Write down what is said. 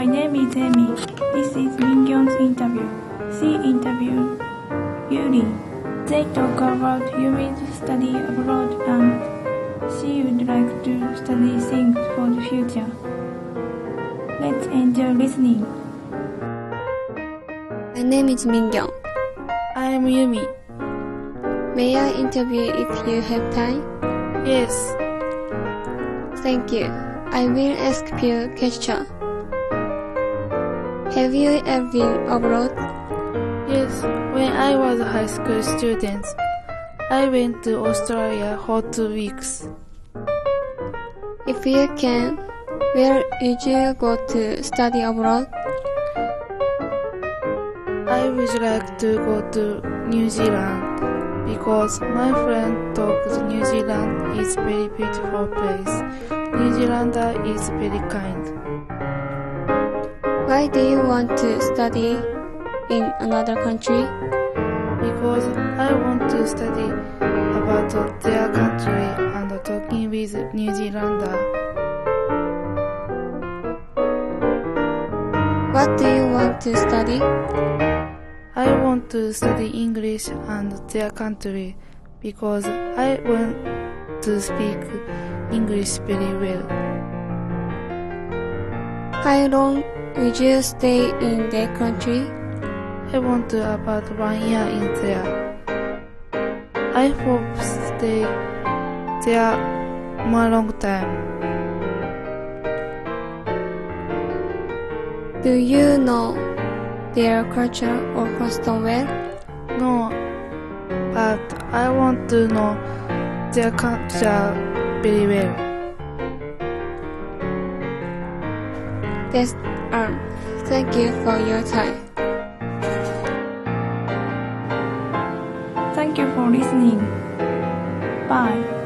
My name is Amy. This is Mingyon's interview. She interviewed Yuri. They talk about Yuri's study abroad and she would like to study things for the future. Let's enjoy listening. My name is Mingyeon. I am Yumi. May I interview if you have time? Yes. Thank you. I will ask you a question. Have you ever been abroad? Yes, when I was a high school student, I went to Australia for 2 weeks. If you can, where would you go to study abroad? I would like to go to New Zealand because my friend told New Zealand is very beautiful place. New Zealander is very kind. Why do you want to study in another country? Because I want to study about their country and talking with New Zealander. What do you want to study? I want to study English and their country because I want to speak English very well. How long would you stay in that country? I want to about 1 year in there. I hope stay there more long time. Do you know their culture or custom well? No, but I want to know their culture very well. That's all. Thank you for your time. Thank you for listening. Bye.